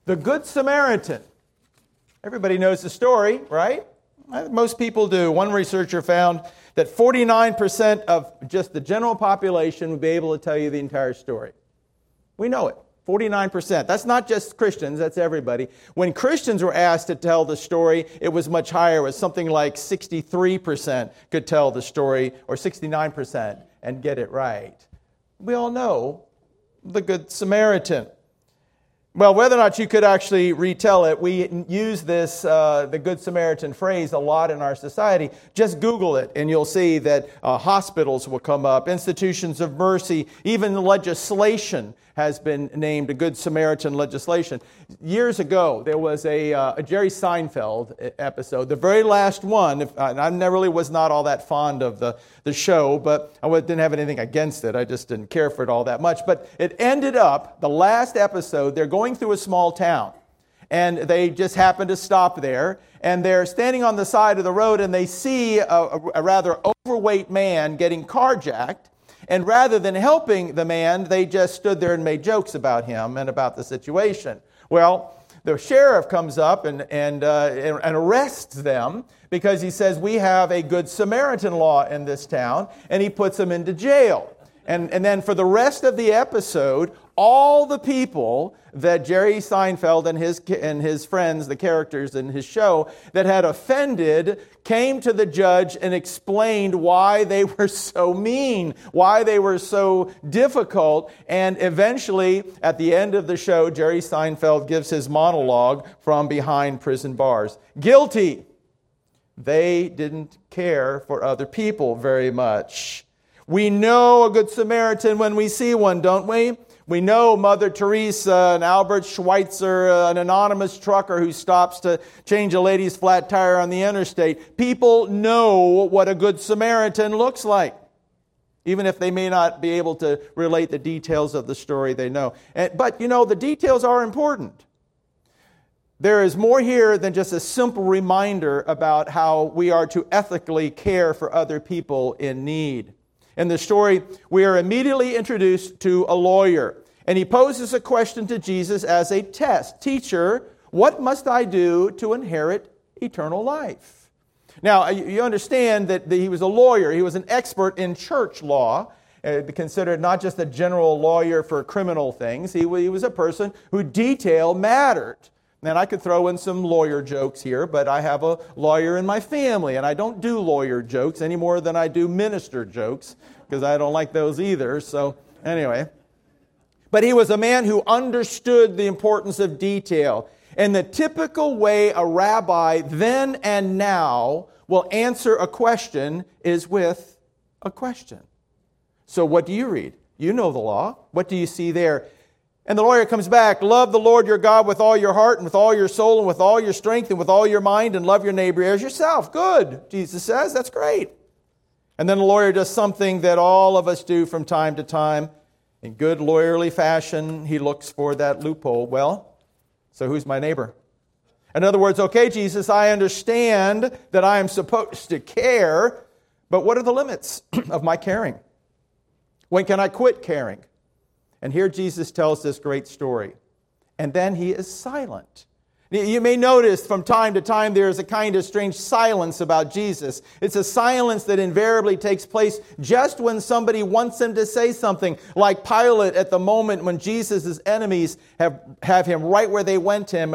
The Good Samaritan. Everybody knows the story, right? Most people do. One researcher found that 49% of just the general population would be able to tell you the entire story. We know it. 49%. That's not just Christians, that's everybody. When Christians were asked to tell the story, it was much higher. It was something like 63% could tell the story, or 69% and get it right. We all know the Good Samaritan. Well, whether or not you could actually retell it, we use this, the Good Samaritan phrase a lot in our society. Just Google it and you'll see that hospitals will come up, institutions of mercy, even legislation has been named a Good Samaritan legislation. Years ago, there was a Jerry Seinfeld episode, the very last one. I really was not all that fond of the show, but I didn't have anything against it. I just didn't care for it all that much. But it ended up, the last episode, they're going through a small town. And they just happen to stop there. And they're standing on the side of the road and they see a rather overweight man getting carjacked. And rather than helping the man, they just stood there and made jokes about him and about the situation. Well, the sheriff comes up and arrests them because he says, we have a Good Samaritan law in this town, and he puts them into jail. And then for the rest of the episode, all the people that Jerry Seinfeld and his friends, the characters in his show, that had offended, came to the judge and explained why they were so mean, why they were so difficult. And eventually, at the end of the show, Jerry Seinfeld gives his monologue from behind prison bars. Guilty. They didn't care for other people very much. We know a Good Samaritan when we see one, don't we? We know Mother Teresa and Albert Schweitzer, an anonymous trucker who stops to change a lady's flat tire on the interstate. People know what a Good Samaritan looks like, even if they may not be able to relate the details of the story they know. But, the details are important. There is more here than just a simple reminder about how we are to ethically care for other people in need. In the story, we are immediately introduced to a lawyer, and he poses a question to Jesus as a test. Teacher, what must I do to inherit eternal life? Now, you understand that he was a lawyer. He was an expert in church law, considered not just a general lawyer for criminal things. He was a person who detail mattered. And I could throw in some lawyer jokes here, but I have a lawyer in my family, and I don't do lawyer jokes any more than I do minister jokes, because I don't like those either. So anyway. But he was a man who understood the importance of detail. And the typical way a rabbi then and now will answer a question is with a question. So what do you read? You know the law. What do you see there? And the lawyer comes back, love the Lord your God with all your heart and with all your soul and with all your strength and with all your mind, and love your neighbor as yourself. Good, Jesus says. That's great. And then the lawyer does something that all of us do from time to time. In good lawyerly fashion, he looks for that loophole. Well, so who's my neighbor? In other words, okay, Jesus, I understand that I am supposed to care, but what are the limits of my caring? When can I quit caring? And here Jesus tells this great story. And then he is silent. You may notice from time to time there is a kind of strange silence about Jesus. It's a silence that invariably takes place just when somebody wants him to say something, like Pilate at the moment when Jesus' enemies have him right where they want him,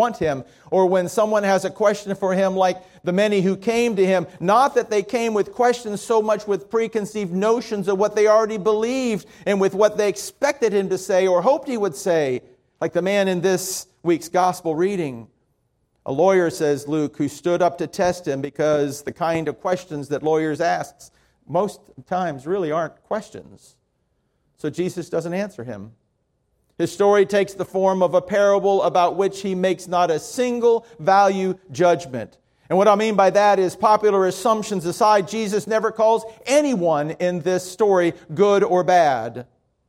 or when someone has a question for him, like the many who came to him. Not that they came with questions so much with preconceived notions of what they already believed and with what they expected him to say or hoped he would say, like the man in this week's gospel reading. A lawyer, says Luke, who stood up to test him, because the kind of questions that lawyers ask most times really aren't questions. So Jesus doesn't answer him. His story takes the form of a parable about which he makes not a single value judgment. And what I mean by that is, popular assumptions aside, Jesus never calls anyone in this story good or bad.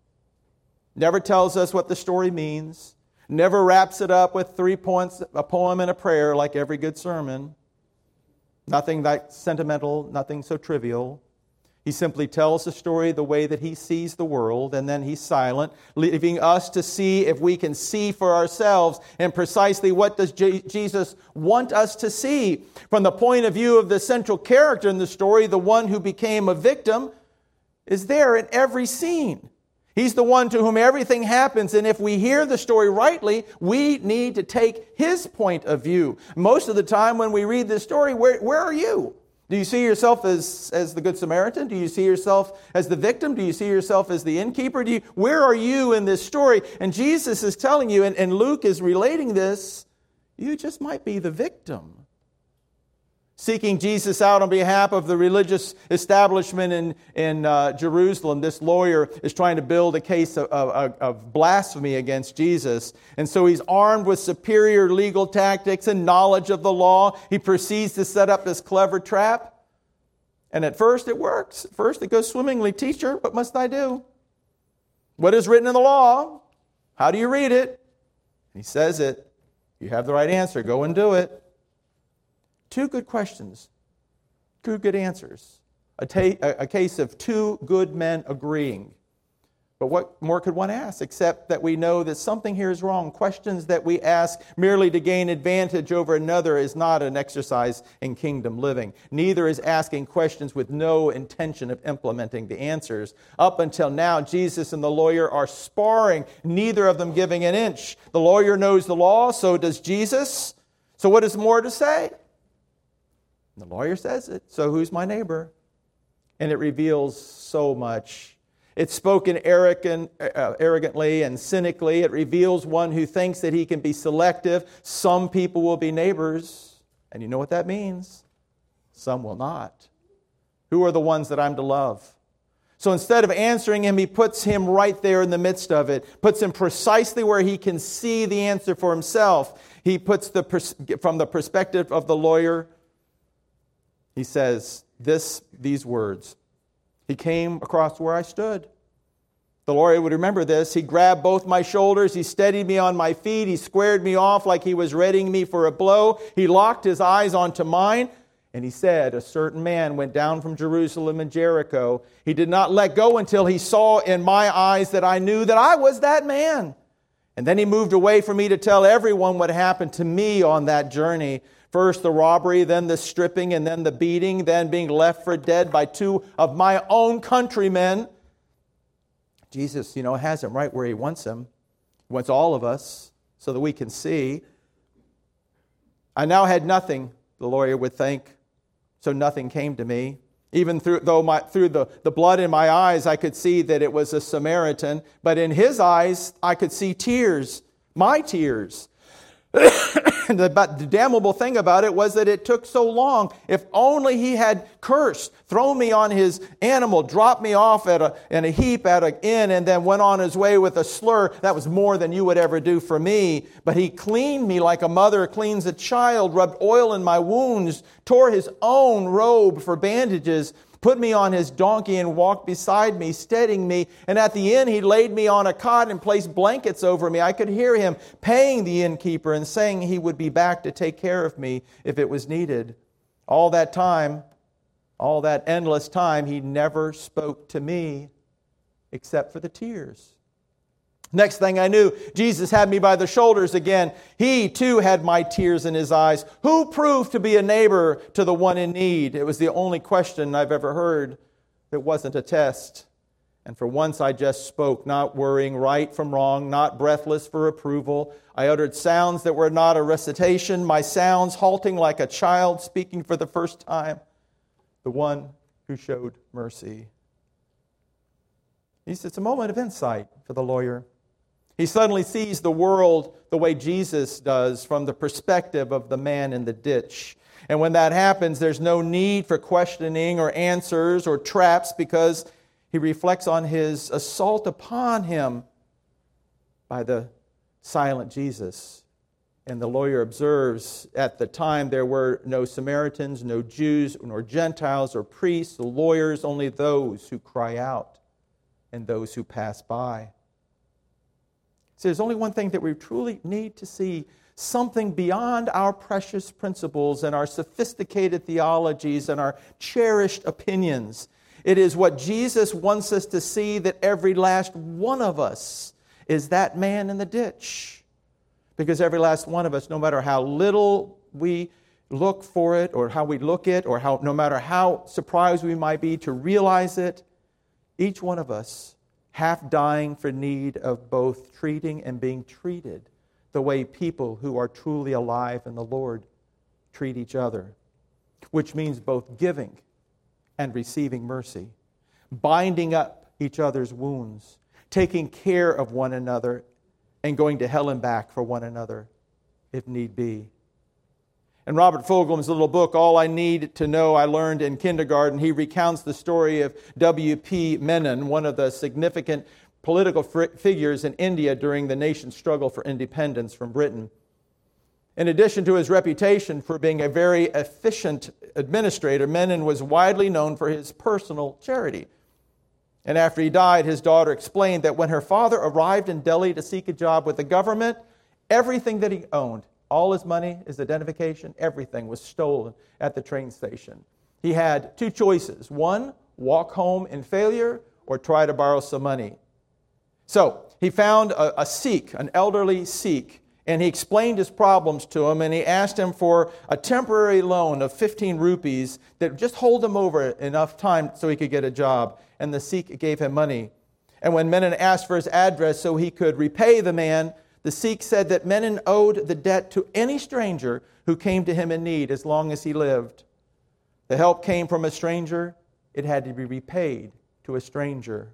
Never tells us what the story means. Never wraps it up with 3 points, a poem and a prayer like every good sermon. Nothing that sentimental, nothing so trivial. He simply tells the story the way that he sees the world, and then he's silent, leaving us to see if we can see for ourselves. And precisely what does Jesus want us to see? From the point of view of the central character in the story, the one who became a victim is there in every scene. He's the one to whom everything happens, and if we hear the story rightly, we need to take his point of view. Most of the time when we read this story, where are you? Do you see yourself as the Good Samaritan? Do you see yourself as the victim? Do you see yourself as the innkeeper? Where are you in this story? And Jesus is telling you, and Luke is relating this, you just might be the victim. Seeking Jesus out on behalf of the religious establishment in Jerusalem, this lawyer is trying to build a case of blasphemy against Jesus. And so he's armed with superior legal tactics and knowledge of the law. He proceeds to set up this clever trap. And at first it works. At first it goes swimmingly. Teacher, what must I do? What is written in the law? How do you read it? And he says it. You have the right answer. Go and do it. Two good questions, two good answers. A case of two good men agreeing. But what more could one ask except that we know that something here is wrong? Questions that we ask merely to gain advantage over another is not an exercise in kingdom living. Neither is asking questions with no intention of implementing the answers. Up until now, Jesus and the lawyer are sparring, neither of them giving an inch. The lawyer knows the law, so does Jesus. So what is more to say? The lawyer says it, so who's my neighbor? And it reveals so much. It's spoken arrogantly and cynically. It reveals one who thinks that he can be selective. Some people will be neighbors, and you know what that means. Some will not. Who are the ones that I'm to love? So instead of answering him, he puts him right there in the midst of it, puts him precisely where he can see the answer for himself. He puts from the perspective of the lawyer. He says these words. He came across where I stood. The lawyer would remember this. He grabbed both my shoulders. He steadied me on my feet. He squared me off like he was readying me for a blow. He locked his eyes onto mine. And he said, a certain man went down from Jerusalem and Jericho. He did not let go until he saw in my eyes that I knew that I was that man. And then he moved away from me to tell everyone what happened to me on that journey. First the robbery, then the stripping, and then the beating, then being left for dead by two of my own countrymen. Jesus, has him right where he wants him. He wants all of us so that we can see. I now had nothing, the lawyer would think, so nothing came to me. Even through the blood in my eyes, I could see that it was a Samaritan. But in his eyes, I could see tears, my tears. The damnable thing about it was that it took so long. If only he had cursed, thrown me on his animal, dropped me off in a heap at an inn, and then went on his way with a slur, that was more than you would ever do for me. But he cleaned me like a mother cleans a child, rubbed oil in my wounds, tore his own robe for bandages, put me on his donkey and walked beside me, steadying me. And at the inn, he laid me on a cot and placed blankets over me. I could hear him paying the innkeeper and saying he would be back to take care of me if it was needed. All that time, all that endless time, he never spoke to me except for the tears. Next thing I knew, Jesus had me by the shoulders again. He, too, had my tears in his eyes. Who proved to be a neighbor to the one in need? It was the only question I've ever heard that wasn't a test. And for once I just spoke, not worrying right from wrong, not breathless for approval. I uttered sounds that were not a recitation, my sounds halting like a child speaking for the first time. The one who showed mercy. It's a moment of insight for the lawyer. He suddenly sees the world the way Jesus does from the perspective of the man in the ditch. And when that happens, there's no need for questioning or answers or traps because he reflects on his assault upon him by the silent Jesus. And the lawyer observes at the time there were no Samaritans, no Jews, nor Gentiles or priests, the lawyers, only those who cry out and those who pass by. So there's only one thing that we truly need to see, something beyond our precious principles and our sophisticated theologies and our cherished opinions. It is what Jesus wants us to see, that every last one of us is that man in the ditch. Because every last one of us, no matter how little we look for it, or how we look it, or no matter how surprised we might be to realize it, each one of us half dying for need of both treating and being treated the way people who are truly alive in the Lord treat each other, which means both giving and receiving mercy, binding up each other's wounds, taking care of one another, and going to hell and back for one another if need be. In Robert Fulghum's little book, All I Need to Know I Learned in Kindergarten, he recounts the story of W.P. Menon, one of the significant political figures in India during the nation's struggle for independence from Britain. In addition to his reputation for being a very efficient administrator, Menon was widely known for his personal charity. And after he died, his daughter explained that when her father arrived in Delhi to seek a job with the government, everything that he owned, all his money, his identification, everything was stolen at the train station. He had two choices. One, walk home in failure, or try to borrow some money. So he found a Sikh, an elderly Sikh, and he explained his problems to him, and he asked him for a temporary loan of 15 rupees that would just hold him over enough time so he could get a job. And the Sikh gave him money. And when Menon asked for his address so he could repay the man, the Sikh said that Menon owed the debt to any stranger who came to him in need as long as he lived. The help came from a stranger. It had to be repaid to a stranger.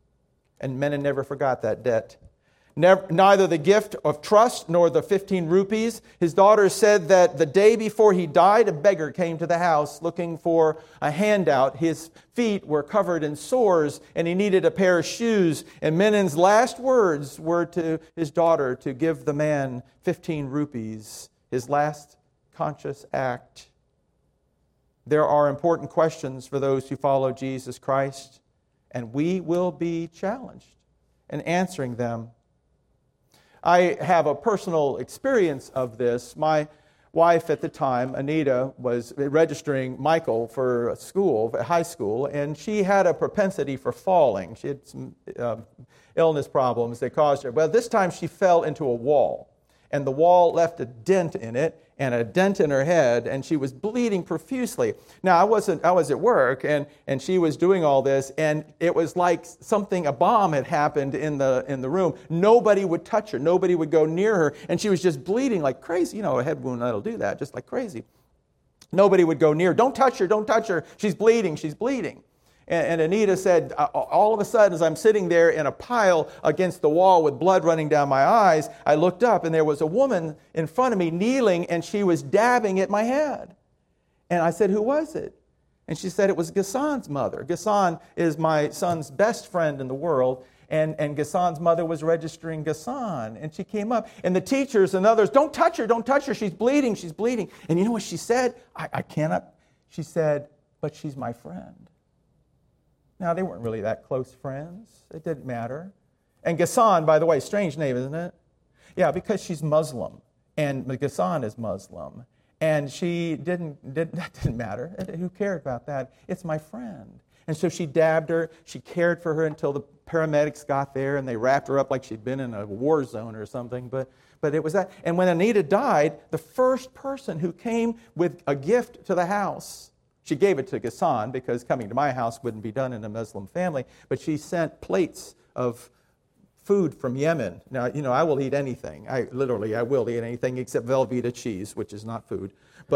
And Menon never forgot that debt. Neither the gift of trust nor the 15 rupees. His daughter said that the day before he died, a beggar came to the house looking for a handout. His feet were covered in sores and he needed a pair of shoes. And Menon's last words were to his daughter to give the man 15 rupees, his last conscious act. There are important questions for those who follow Jesus Christ, and we will be challenged in answering them. I have a personal experience of this. My wife at the time, Anita, was registering Michael for school, high school, and she had a propensity for falling. She had some illness problems that caused her. Well, this time she fell into a wall, and the wall left a dent in it, and a dent in her head, and she was bleeding profusely. Now, I was at work, and she was doing all this, and it was like a bomb had happened in the room. Nobody would touch her. Nobody would go near her, and she was just bleeding like crazy. You know, a head wound, that'll do that, just like crazy. Nobody would go near her. Don't touch her, don't touch her. She's bleeding, she's bleeding. And Anita said, all of a sudden, as I'm sitting there in a pile against the wall with blood running down my eyes, I looked up and there was a woman in front of me kneeling and she was dabbing at my head. And I said, who was it? And she said it was Ghassan's mother. Ghassan is my son's best friend in the world. And Ghassan's mother was registering Ghassan. And she came up. And the teachers and others, don't touch her. She's bleeding, she's bleeding. And you know what she said? I cannot. She said, but she's my friend. Now, they weren't really that close friends. It didn't matter. And Ghassan, by the way, strange name, isn't it? Yeah, because she's Muslim. And Ghassan is Muslim. And that didn't matter. Who cared about that? It's my friend. And so she dabbed her. She cared for her until the paramedics got there, and they wrapped her up like she'd been in a war zone or something. But it was that. And when Anita died, the first person who came with a gift to the house, she gave it to Ghassan because coming to my house wouldn't be done in a Muslim family, but she sent plates of food from Yemen. Now, you know, I will eat anything. I will eat anything except Velveeta cheese, which is not food.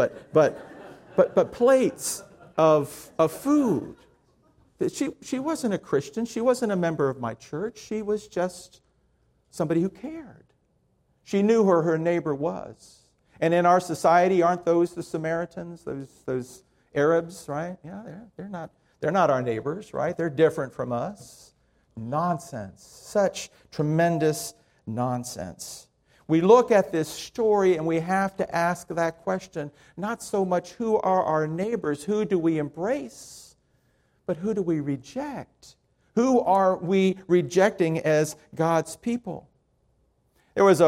But plates of food. She wasn't a Christian. She wasn't a member of my church. She was just somebody who cared. She knew who her neighbor was. And in our society, aren't those the Samaritans, those Arabs, right? Yeah, they're not our neighbors, right? They're different from us. Nonsense. Such tremendous nonsense. We look at this story and we have to ask that question, not so much who are our neighbors, who do we embrace, but who do we reject? Who are we rejecting as God's people? There was a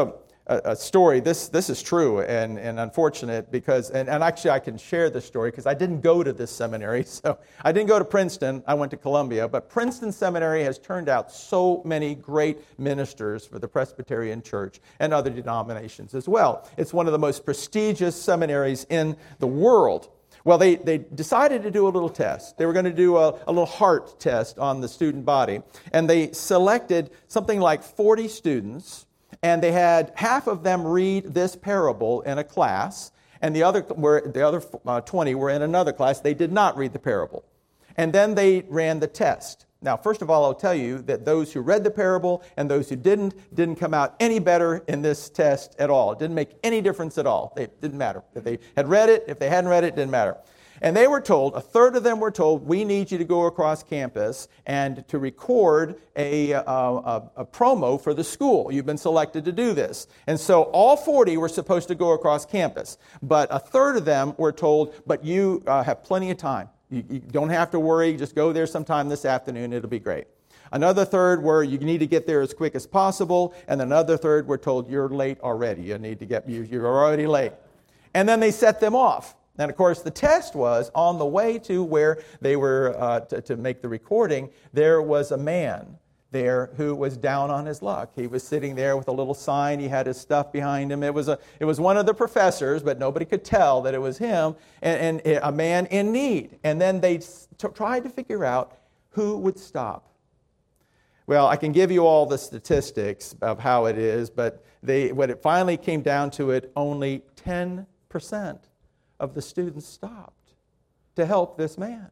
a story. This is true and unfortunate because, and actually I can share this story because I didn't go to this seminary. So I didn't go to Princeton. I went to Columbia. But Princeton Seminary has turned out so many great ministers for the Presbyterian Church and other denominations as well. It's one of the most prestigious seminaries in the world. Well, they decided to do a little test. They were going to do a little heart test on the student body. And they selected something like 40 students, and they had half of them read this parable in a class, and the other 20 were in another class. They did not read the parable. And then they ran the test. Now, first of all, I'll tell you that those who read the parable and those who didn't come out any better in this test at all. It didn't make any difference at all. It didn't matter. If they had read it, if they hadn't read it, it didn't matter. And they were told, a third of them were told, we need you to go across campus and to record a promo for the school. You've been selected to do this. And so all 40 were supposed to go across campus. But a third of them were told, but you have plenty of time. You don't have to worry. Just go there sometime this afternoon. It'll be great. Another third were you need to get there as quick as possible. And another third were told you're late already. You're already late. And then they set them off. And of course, the test was on the way to where they were to make the recording. There was a man there who was down on his luck. He was sitting there with a little sign. He had his stuff behind him. It was one of the professors, but nobody could tell that it was him, and a man in need. And then they tried to figure out who would stop. Well, I can give you all the statistics of how it is, but when it finally came down to it, only 10% of the students stopped to help this man.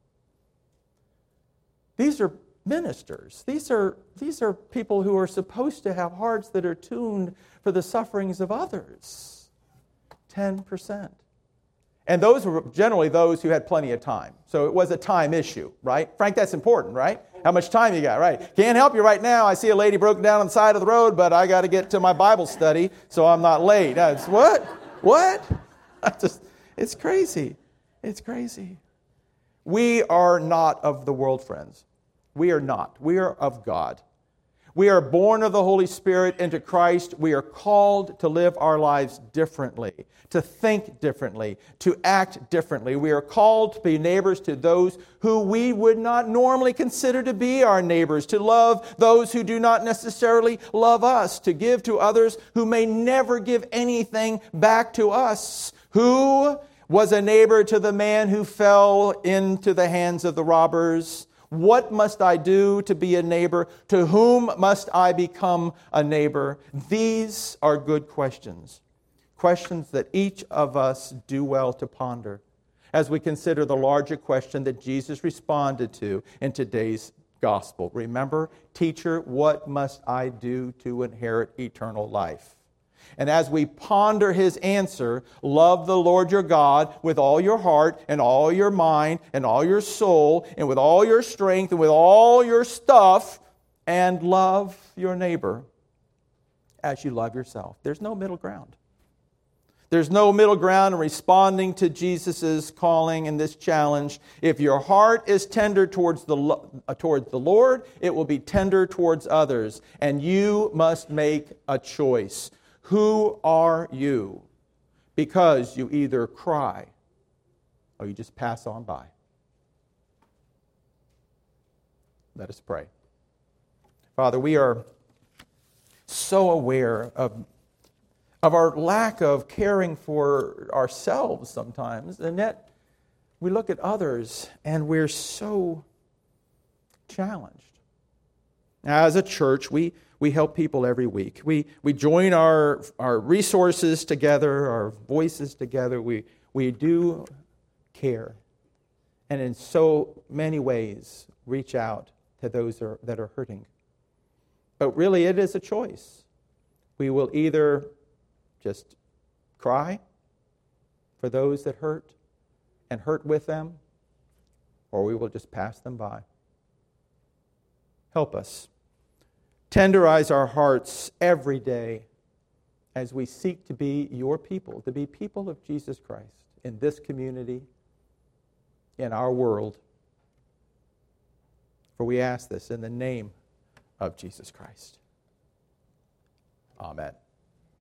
These are ministers. These are people who are supposed to have hearts that are tuned for the sufferings of others. 10%. And those were generally those who had plenty of time. So it was a time issue, right? Frank, that's important, right? How much time you got, right? Can't help you right now. I see a lady broken down on the side of the road, but I got to get to my Bible study, so I'm not late. What? It's crazy. It's crazy. We are not of the world, friends. We are not. We are of God. We are born of the Holy Spirit into Christ. We are called to live our lives differently, to think differently, to act differently. We are called to be neighbors to those who we would not normally consider to be our neighbors, to love those who do not necessarily love us, to give to others who may never give anything back to us. Who was a neighbor to the man who fell into the hands of the robbers? What must I do to be a neighbor? To whom must I become a neighbor? These are good questions. Questions that each of us do well to ponder as we consider the larger question that Jesus responded to in today's gospel. Remember, teacher, what must I do to inherit eternal life? And as we ponder his answer, love the Lord your God with all your heart and all your mind and all your soul and with all your strength and with all your stuff, and love your neighbor as you love yourself. There's no middle ground. There's no middle ground in responding to Jesus' calling and this challenge. If your heart is tender towards the Lord, it will be tender towards others. And you must make a choice. Who are you? Because you either cry or you just pass on by. Let us pray. Father, we are so aware of our lack of caring for ourselves sometimes, and yet we look at others and we're so challenged. Now, as a church, we help people every week. We join our resources together, our voices together. We do care. And in so many ways, reach out to those that are hurting. But really, it is a choice. We will either just cry for those that hurt and hurt with them, or we will just pass them by. Help us. Tenderize our hearts every day as we seek to be your people, to be people of Jesus Christ in this community, in our world. For we ask this in the name of Jesus Christ. Amen.